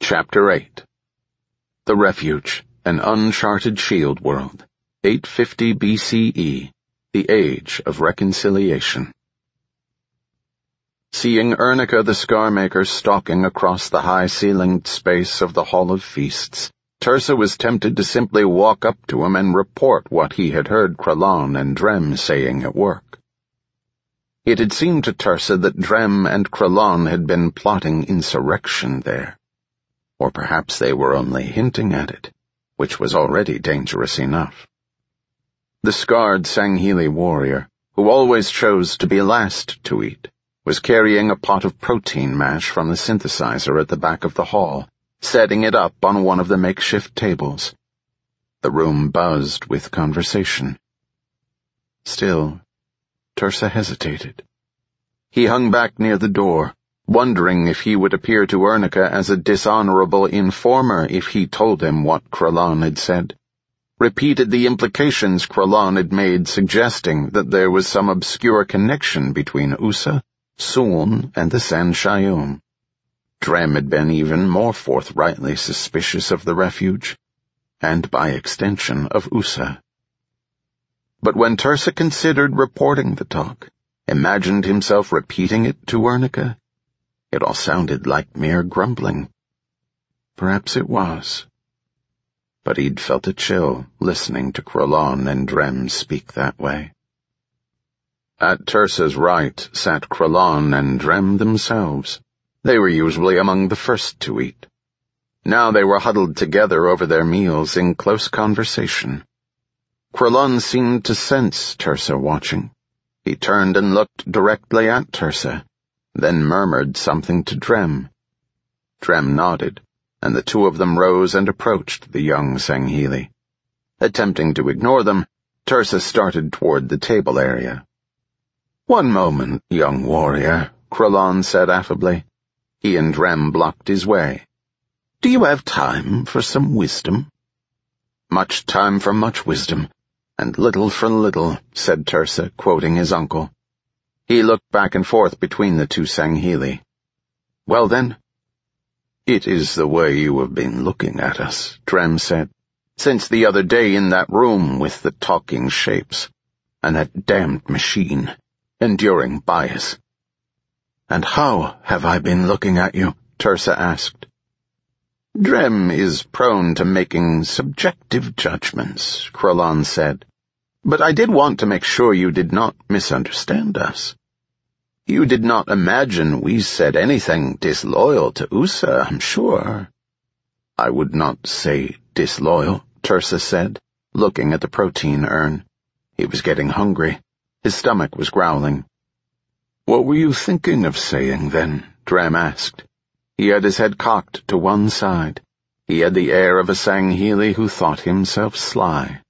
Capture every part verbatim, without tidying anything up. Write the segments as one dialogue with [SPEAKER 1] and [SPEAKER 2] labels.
[SPEAKER 1] Chapter eight. The Refuge, an uncharted shield world, eight fifty B C E, the Age of Reconciliation. Seeing Ernica the Scarmaker stalking across the high-ceilinged space of the Hall of Feasts, Tersah was tempted to simply walk up to him and report what he had heard Kralon and Drem saying at work. It had seemed to Tersah that Drem and Kralon had been plotting insurrection there. Or perhaps they were only hinting at it, which was already dangerous enough. The scarred Sangheili warrior, who always chose to be last to eat, was carrying a pot of protein mash from the synthesizer at the back of the hall, setting it up on one of the makeshift tables. The room buzzed with conversation. Still, Tersah hesitated. He hung back near the door, wondering if he would appear to Ernica as a dishonorable informer if he told him what Kralon had said, repeated the implications Kralon had made suggesting that there was some obscure connection between Usa, Suln, and the Sanshayum. Drem had been even more forthrightly suspicious of the refuge, and by extension of Usa. But when Tersah considered reporting the talk, imagined himself repeating it to Ernica, it all sounded like mere grumbling. Perhaps it was. But he'd felt a chill listening to Kralon and Drem speak that way. At Tersah's right sat Kralon and Drem themselves. They were usually among the first to eat. Now they were huddled together over their meals in close conversation. Kralon seemed to sense Tersah watching. He turned and looked directly at Tersah, then murmured something to Drem. Drem nodded, and the two of them rose and approached the young Sangheili. Attempting to ignore them, Tersah started toward the table area. "One moment, young warrior," Kralon said affably. He and Drem blocked his way. "Do you have time for some wisdom?" "Much time for much wisdom, and little for little," said Tersah, quoting his uncle. He looked back and forth between the two Sangheili. "Well then?" "It is the way you have been looking at us," Drem said, "since the other day in that room with the talking shapes, and that damned machine, enduring bias." "And how have I been looking at you?" Tersah asked. "Drem is prone to making subjective judgments," Kralon said. "But I did want to make sure you did not misunderstand us. You did not imagine we said anything disloyal to Usa, I'm sure." "I would not say disloyal," Tersah said, looking at the protein urn. He was getting hungry. His stomach was growling. "What were you thinking of saying, then?" Drem asked. He had his head cocked to one side. He had the air of a Sangheili who thought himself sly.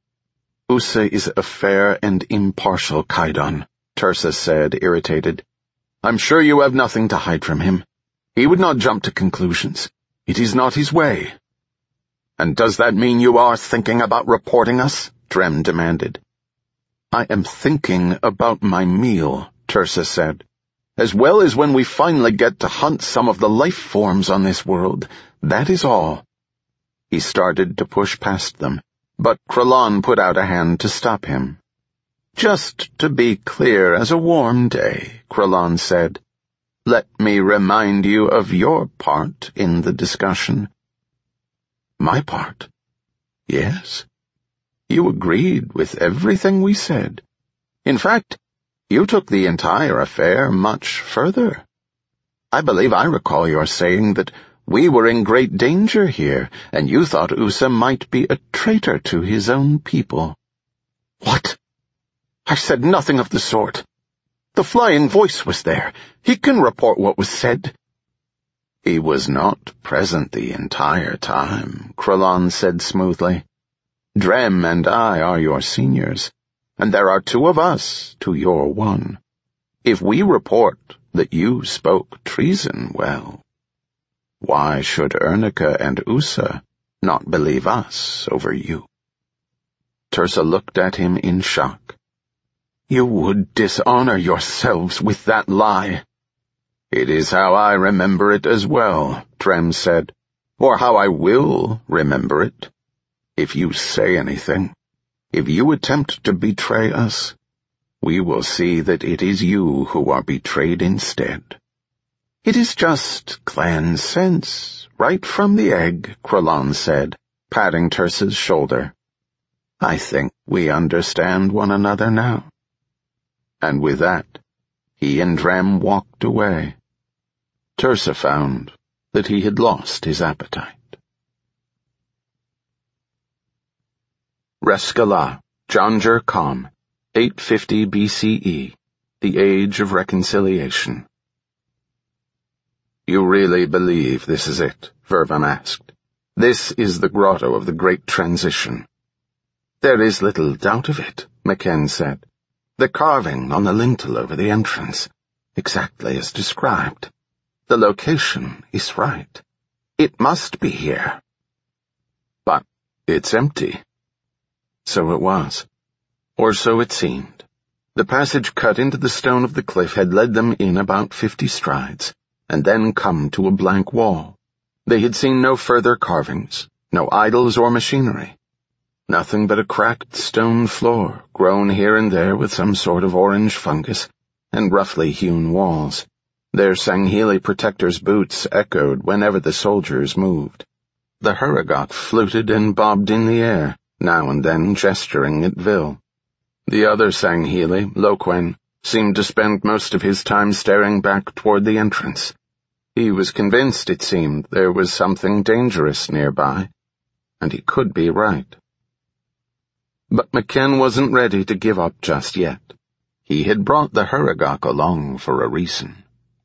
[SPEAKER 1] "Usa is a fair and impartial Kaidan," Tersah said, irritated. "I'm sure you have nothing to hide from him. He would not jump to conclusions. It is not his way." "And does that mean you are thinking about reporting us?" Drem demanded. "I am thinking about my meal," Tersah said. "As well as when we finally get to hunt some of the life forms on this world, that is all." He started to push past them, but Kralon put out a hand to stop him. "Just to be clear as a warm day," Kralon said, "let me remind you of your part in the discussion." "My part?" "Yes. You agreed with everything we said. In fact, you took the entire affair much further. I believe I recall your saying that we were in great danger here, and you thought Usa might be a traitor to his own people." "What? I said nothing of the sort. The flying voice was there. He can report what was said." "He was not present the entire time," Kralon said smoothly. "Drem and I are your seniors, and there are two of us to your one. If we report that you spoke treason, well, why should Ernica and Usa not believe us over you?" Tersah looked at him in shock. "You would dishonor yourselves with that lie." "It is how I remember it as well," Drem said. or how I will remember it. If you say anything, if you attempt to betray us, we will see that it is you who are betrayed instead. It is just clan sense, right from the egg, Krallon said, patting Terssa's shoulder. I think we understand one another now. And with that, he and Drem walked away. Tersa found that he had lost his appetite. Reskala, Janjur Kham, eight fifty B C E, the Age of Reconciliation. You really believe this is it? Vervam asked. This is the grotto of the Great Transition. There is little doubt of it, McKen said. The carving on the lintel over the entrance, exactly as described. The location is right. It must be here. But it's empty. So it was. Or so it seemed. The passage cut into the stone of the cliff had led them in about fifty strides, and then come to a blank wall. They had seen no further carvings, no idols or machinery. Nothing but a cracked stone floor, grown here and there with some sort of orange fungus, and roughly hewn walls. Their Sangheili protectors' boots echoed whenever the soldiers moved. The Huragok fluted and bobbed in the air, now and then gesturing at Vil. The other Sangheili, Loquen, seemed to spend most of his time staring back toward the entrance. He was convinced, it seemed, there was something dangerous nearby, and he could be right. But McKen wasn't ready to give up just yet. He had brought the Huragok along for a reason.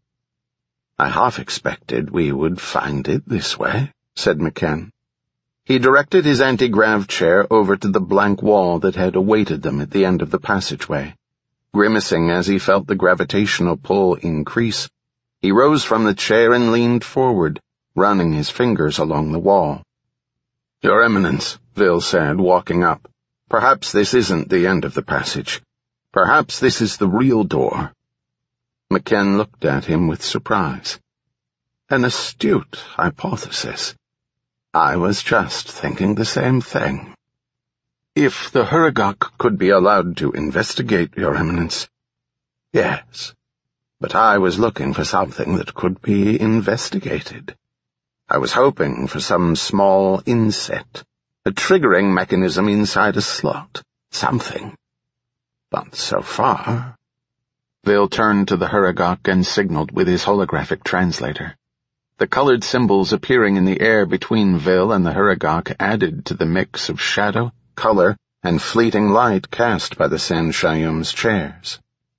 [SPEAKER 1] I half expected we would find it this way, said McKen. He directed his anti-grav chair over to the blank wall that had awaited them at the end of the passageway. Grimacing as he felt the gravitational pull increase, he rose from the chair and leaned forward, running his fingers along the wall. Your Eminence, Vil said, walking up. Perhaps this isn't the end of the passage. Perhaps this is the real door. McKen looked at him with surprise. An astute hypothesis. I was just thinking the same thing. If the Huragok could be allowed to investigate, Your Eminence. Yes, but I was looking for something that could be investigated. I was hoping for some small inset. A triggering mechanism inside a slot. Something. But so far... Vil turned to the Huragok and signaled with his holographic translator. The colored symbols appearing in the air between Vil and the Huragok added to the mix of shadow, color, and fleeting light cast by the Sanshayum's chairs.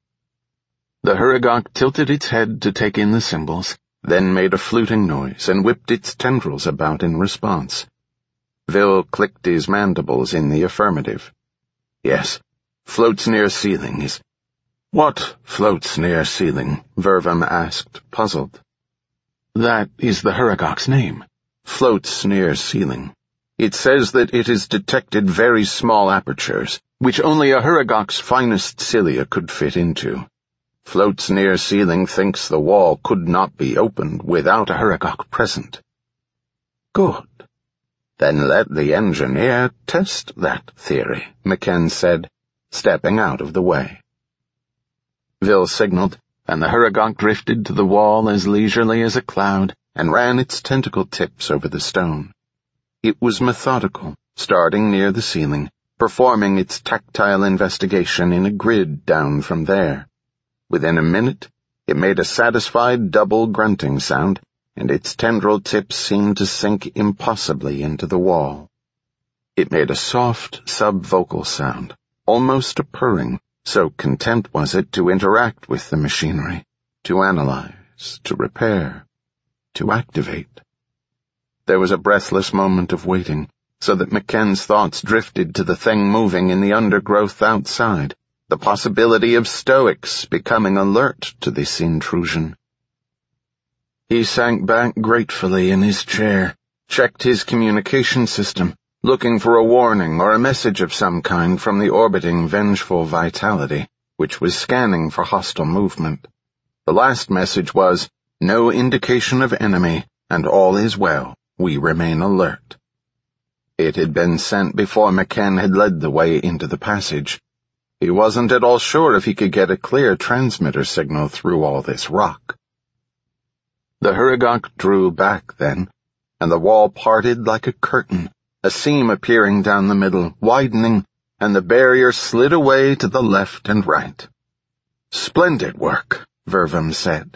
[SPEAKER 1] The Huragok tilted its head to take in the symbols, then made a fluting noise and whipped its tendrils about in response. Vil clicked his mandibles in the affirmative. Yes, floats near ceiling is... What floats near ceiling? Vervam asked, puzzled. That is the Huragok's name. Floats near ceiling. It says that it has detected very small apertures, which only a Huragok's finest cilia could fit into. Floats near ceiling thinks the wall could not be opened without a Huragok present. Good. Then let the engineer test that theory, McKen said, stepping out of the way. Vil signaled, and the Huragok drifted to the wall as leisurely as a cloud and ran its tentacle tips over the stone. It was methodical, starting near the ceiling, performing its tactile investigation in a grid down from there. Within a minute, it made a satisfied double grunting sound, and its tendril tips seemed to sink impossibly into the wall. It made a soft, sub-vocal sound, almost a purring, so content was it to interact with the machinery, to analyze, to repair, to activate. There was a breathless moment of waiting, so that McKen's thoughts drifted to the thing moving in the undergrowth outside, the possibility of Stoics becoming alert to this intrusion. He sank back gratefully in his chair, checked his communication system, looking for a warning or a message of some kind from the orbiting vengeful vitality, which was scanning for hostile movement. The last message was, no indication of enemy, and all is well, We remain alert." It had been sent before McKen had led the way into the passage. He wasn't at all sure if he could get a clear transmitter signal through all this rock. The Hurugok drew back then, and the wall parted like a curtain, a seam appearing down the middle, widening, and the barrier slid away to the left and right. "Splendid work," Vervum said.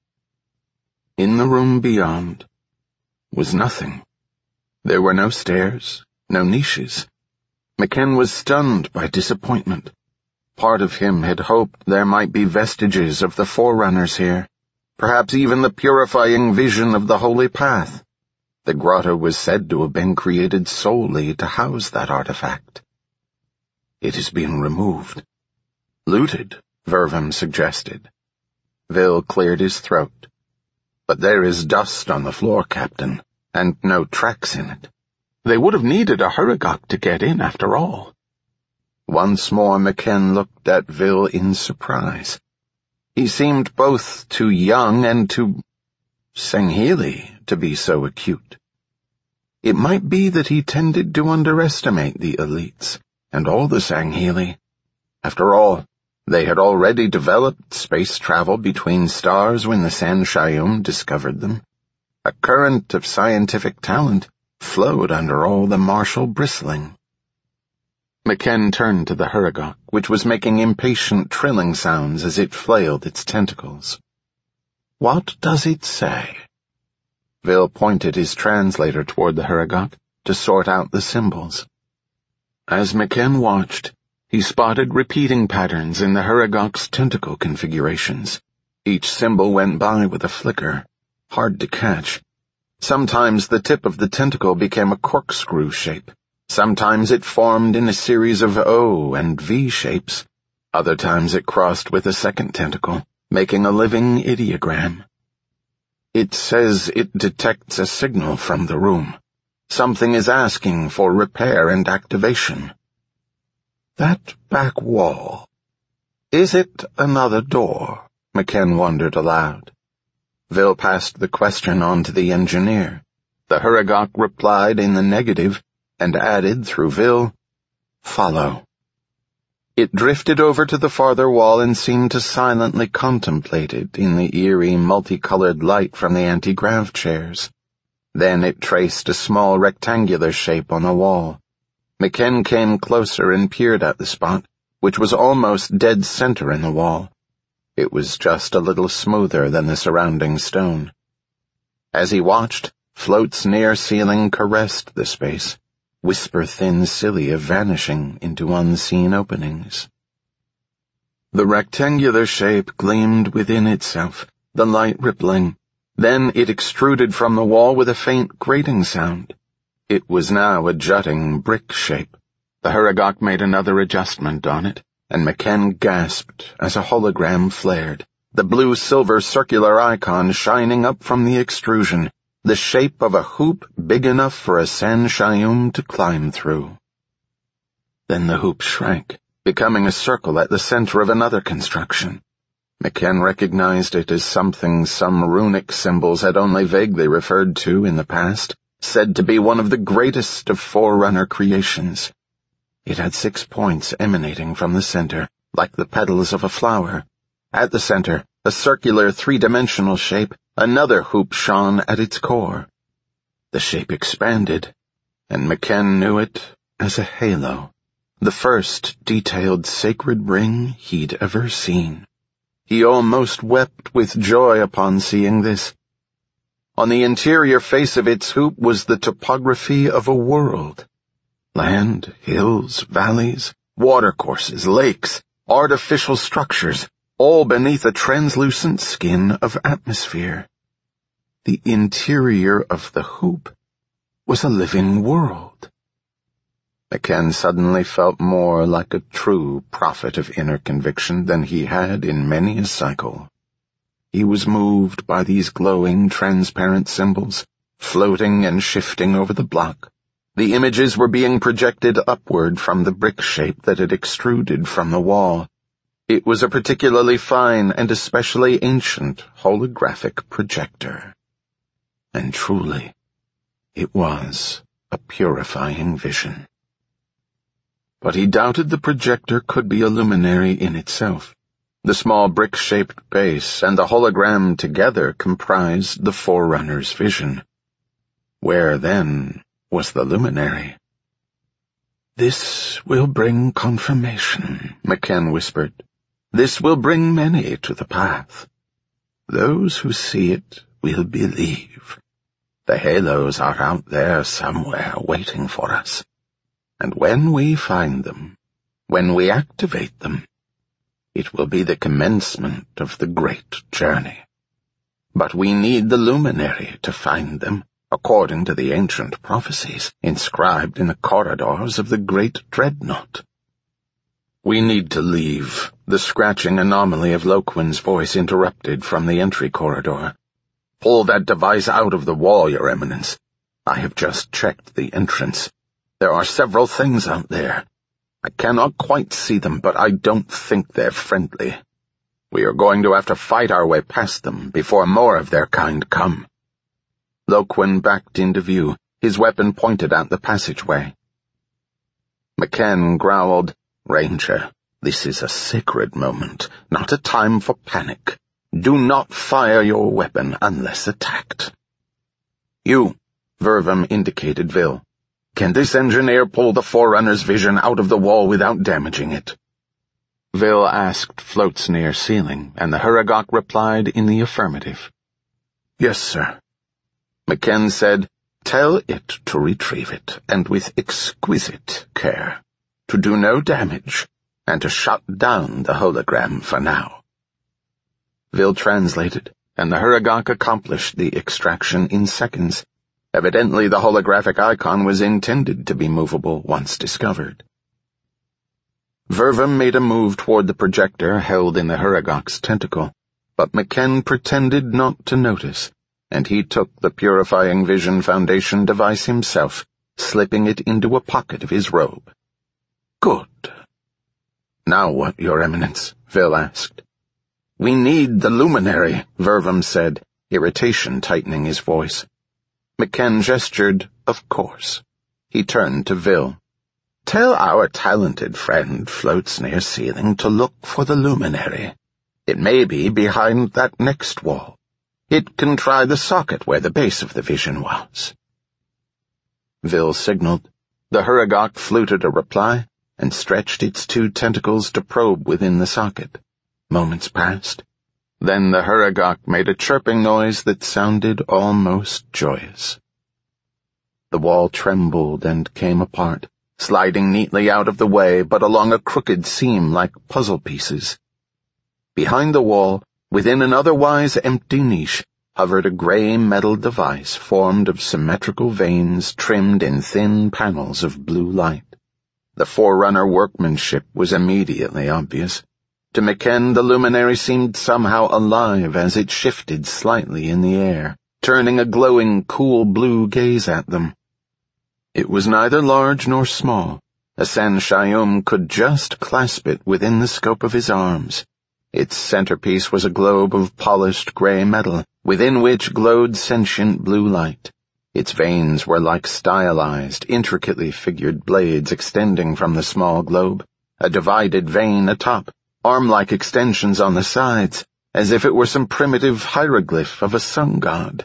[SPEAKER 1] In the room beyond was nothing. There were no stairs, no niches. McKen was stunned by disappointment. Part of him had hoped there might be vestiges of the Forerunners here, perhaps even the purifying vision of the Holy Path. The grotto was said to have been created solely to house that artifact. "It has been removed. Looted," Vervum suggested. Vil cleared his throat. "But there is dust on the floor, Captain, and no tracks in it. They would have needed a Hurugok to get in, after all." Once more McKen looked at Vil in surprise. He seemed both too young and too Sangheili to be so acute. It might be that he tended to underestimate the elites, and all the Sangheili. After all, they had already developed space travel between stars when the Sanshayum discovered them. A current of scientific talent flowed under all the martial bristling. McKen turned to the Hurugok, which was making impatient trilling sounds as it flailed its tentacles. "What does it say?" Vil pointed his translator toward the Hurugok to sort out the symbols. As McKen watched, he spotted repeating patterns in the Hurugok's tentacle configurations. Each symbol went by with a flicker, hard to catch. Sometimes the tip of the tentacle became a corkscrew shape. Sometimes it formed in a series of O and V shapes. Other times it crossed with a second tentacle, making a living ideogram. "It says it detects a signal from the room. Something is asking for repair and activation." "That back wall. Is it another door?" McKen wondered aloud. Vil passed the question on to the engineer. The Hurugok replied in the negative, and added through Vil, "Follow." It drifted over to the farther wall and seemed to silently contemplate it in the eerie, multicolored light from the anti-grav chairs. Then it traced a small rectangular shape on the wall. McKen came closer and peered at the spot, which was almost dead center in the wall. It was just a little smoother than the surrounding stone. As he watched, Float's near ceiling caressed the space, whisper-thin cilia vanishing into unseen openings. The rectangular shape gleamed within itself, the light rippling. Then it extruded from the wall with a faint grating sound. It was now a jutting brick shape. The Hurugok made another adjustment on it, and McKen gasped as a hologram flared, the blue-silver circular icon shining up from the extrusion, the shape of a hoop big enough for a Sanshayum to climb through. Then the hoop shrank, becoming a circle at the center of another construction. McKen recognized it as something some runic symbols had only vaguely referred to in the past, said to be one of the greatest of Forerunner creations. It had six points emanating from the center, like the petals of a flower. At the center, a circular three-dimensional shape, another hoop shone at its core. The shape expanded, and McKen knew it as a halo, the first detailed sacred ring he'd ever seen. He almost wept with joy upon seeing this. On the interior face of its hoop was the topography of a world. Land, hills, valleys, watercourses, lakes, artificial structures, all beneath a translucent skin of atmosphere. The interior of the hoop was a living world. McKen suddenly felt more like a true prophet of inner conviction than he had in many a cycle. He was moved by these glowing, transparent symbols, floating and shifting over the block. The images were being projected upward from the brick shape that had extruded from the wall. It was a particularly fine and especially ancient holographic projector. And truly, It was a purifying vision. But he doubted the projector could be a luminary in itself. The small brick-shaped base and the hologram together comprised the Forerunner's vision. Where, then, was the luminary? "This will bring confirmation," McKen whispered. "This will bring many to the path. Those who see it will believe. The halos are out there somewhere waiting for us. And when we find them, when we activate them, it will be the commencement of the great journey. But we need the luminary to find them, according to the ancient prophecies inscribed in the corridors of the great dreadnought." "We need to leave," the scratching anomaly of Loquin's voice interrupted from the entry corridor. "Pull that device out of the wall, Your Eminence. I have just checked the entrance. There are several things out there. I cannot quite see them, but I don't think they're friendly. We are going to have to fight our way past them before more of their kind come." Loquin backed into view, his weapon pointed at the passageway. McKen growled, "Ranger, this is a sacred moment, not a time for panic. Do not fire your weapon unless attacked." "You," Vervum indicated Vil. "Can this engineer pull the Forerunner's vision out of the wall without damaging it?" Vil asked Floatsnir Ceiling, and the Huragok replied in the affirmative. "Yes, sir." McKen said, "Tell it to retrieve it, and with exquisite care, to do no damage, and to shut down the hologram for now." Vil translated, and the Huragok accomplished the extraction in seconds. Evidently the holographic icon was intended to be movable once discovered. Vervum made a move toward the projector held in the Huragok's tentacle, but McKen pretended not to notice, and he took the Purifying Vision Foundation device himself, slipping it into a pocket of his robe. "Good." "Now what, Your Eminence?" Vil asked. "We need the luminary," Vervum said, irritation tightening his voice. McKen gestured, "Of course." He turned to Vil. "Tell our talented friend Floatsnir Ceiling to look for the luminary. It may be behind that next wall. It can try the socket where the base of the vision was." Vil signaled. The Huragok fluted a reply and stretched its two tentacles to probe within the socket. Moments passed. Then the Huragok made a chirping noise that sounded almost joyous. The wall trembled and came apart, sliding neatly out of the way but along a crooked seam like puzzle pieces. Behind the wall, within an otherwise empty niche, hovered a gray metal device formed of symmetrical veins trimmed in thin panels of blue light. The Forerunner workmanship was immediately obvious. To McKen, the luminary seemed somehow alive as it shifted slightly in the air, turning a glowing, cool blue gaze at them. It was neither large nor small. Asen Shayum could just clasp it within the scope of his arms. Its centerpiece was a globe of polished gray metal, within which glowed sentient blue light. Its veins were like stylized, intricately figured blades extending from the small globe, a divided vein atop, arm-like extensions on the sides, as if it were some primitive hieroglyph of a sun god.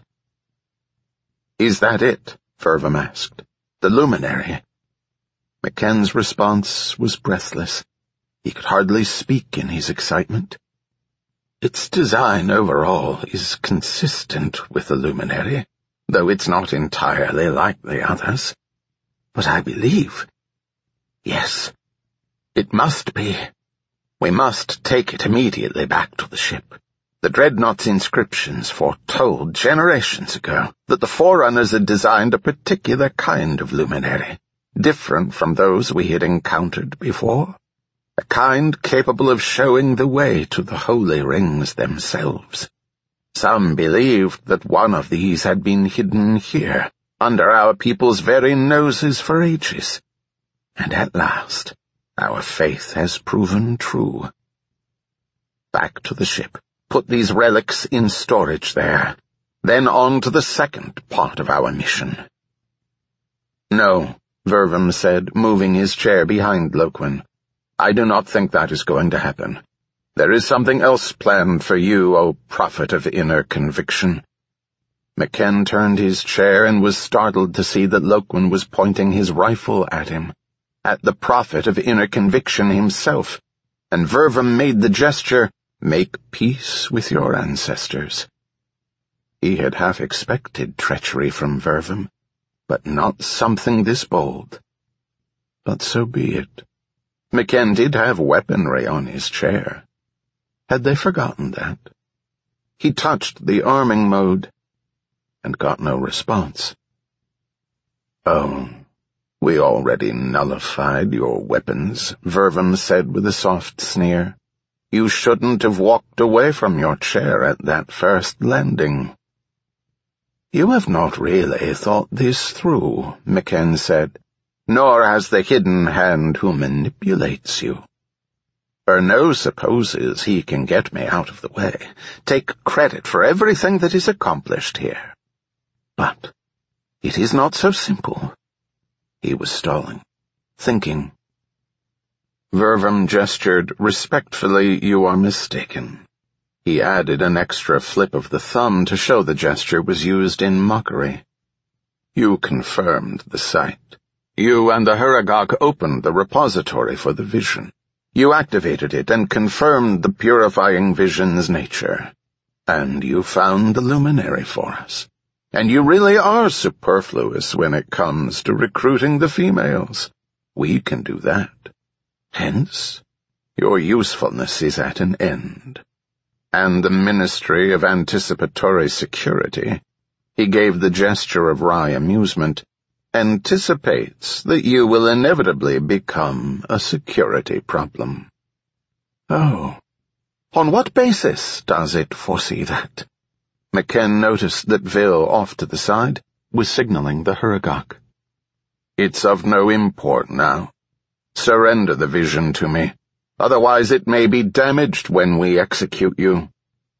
[SPEAKER 1] "Is that it?" Vervum asked. "The luminary?" McKen's response was breathless. He could hardly speak in his excitement. "Its design overall is consistent with the luminary, though it's not entirely like the others. But I believe... Yes, it must be. We must take it immediately back to the ship. The Dreadnought's inscriptions foretold generations ago that the Forerunners had designed a particular kind of luminary, different from those we had encountered before, a kind capable of showing the way to the holy rings themselves. Some believed that one of these had been hidden here, under our people's very noses for ages. And at last, our faith has proven true. Back to the ship. Put these relics in storage there. Then on to the second part of our mission. "No," Vervum said, moving his chair behind Loquin. "I do not think that is going to happen. There is something else planned for you, O prophet of inner conviction." McKenn turned his chair and was startled to see that Loquin was pointing his rifle at him, at the prophet of inner conviction himself, and Vervum made the gesture, "Make peace with your ancestors." He had half expected treachery from Vervum, but not something this bold. But so be it. McKenn did have weaponry on his chair. Had they forgotten that? He touched the arming mode and got no response. "Oh, we already nullified your weapons," Vervum said with a soft sneer. "You shouldn't have walked away from your chair at that first landing." "You have not really thought this through," McKenn said, "nor has the hidden hand who manipulates you. Erno supposes he can get me out of the way, take credit for everything that is accomplished here. But it is not so simple." He was stalling, thinking. Vervum gestured respectfully. "You are mistaken." He added an extra flip of the thumb to show the gesture was used in mockery. "You confirmed the site. You and the Huragok opened the repository for the vision. You activated it and confirmed the purifying vision's nature. And you found the luminary for us. And you really are superfluous when it comes to recruiting the females. We can do that. Hence, your usefulness is at an end. And the Ministry of Anticipatory Security," he gave the gesture of wry amusement, "anticipates that you will inevitably become a security problem." "Oh, on what basis does it foresee that?" McKenn noticed that Vil, off to the side, was signaling the Huragok. "It's of no import now. Surrender the vision to me. Otherwise it may be damaged when we execute you."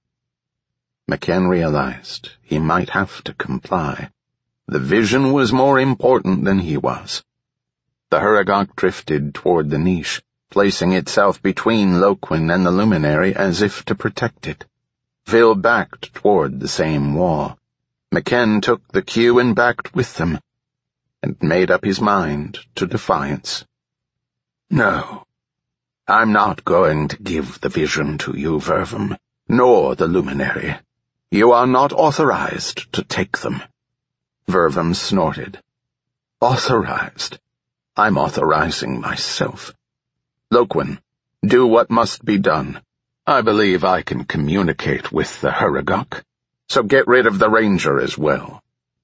[SPEAKER 1] McKenn realized he might have to comply. The vision was more important than he was. The Huragok drifted toward the niche, placing itself between Loquin and the luminary as if to protect it. Vil backed toward the same wall. McKenn took the cue and backed with them, and made up his mind to defiance. "No. I'm not going to give the vision to you, Vervum, nor the luminary. You are not authorized to take them." Vervum snorted. "Authorized? I'm authorizing myself. Loquin, do what must be done. I believe I can communicate with the Huragok, so get rid of the ranger as well."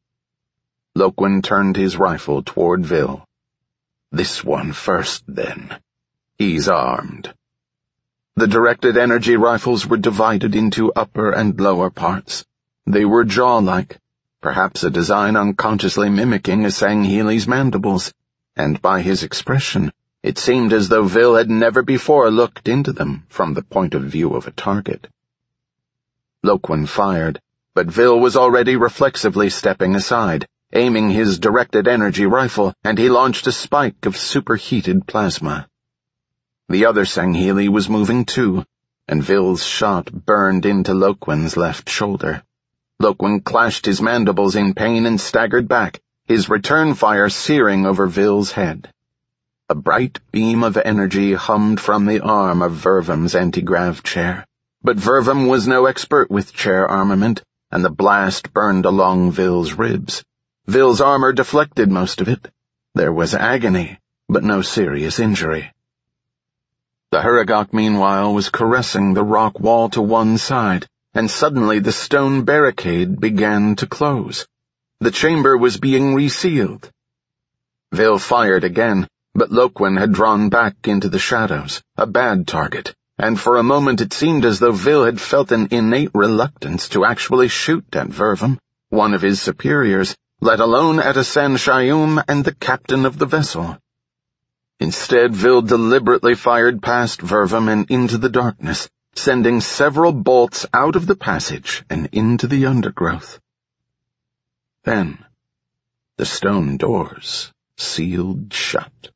[SPEAKER 1] Loquin turned his rifle toward Vil. "This one first, then. He's armed." The directed energy rifles were divided into upper and lower parts. They were jaw-like, perhaps a design unconsciously mimicking a Sangheili's mandibles, and by his expression, it seemed as though Vil had never before looked into them from the point of view of a target. Loquin fired, but Vil was already reflexively stepping aside, aiming his directed energy rifle, and he launched a spike of superheated plasma. The other Sangheili was moving too, and Vil's shot burned into Loquin's left shoulder. Loquin clashed his mandibles in pain and staggered back, his return fire searing over Vil's head. A bright beam of energy hummed from the arm of Vervum's anti-grav chair, but Vervum was no expert with chair armament, and the blast burned along Vil's ribs. Vil's armor deflected most of it. There was agony, but no serious injury. The Huragok, meanwhile, was caressing the rock wall to one side, and suddenly the stone barricade began to close. The chamber was being resealed. Vil fired again, but Loquin had drawn back into the shadows, a bad target, and for a moment it seemed as though Vil had felt an innate reluctance to actually shoot at Vervum, one of his superiors, let alone at a Sanshayum and the captain of the vessel. Instead, Vil deliberately fired past Vervum and into the darkness, sending several bolts out of the passage and into the undergrowth. Then, the stone doors sealed shut.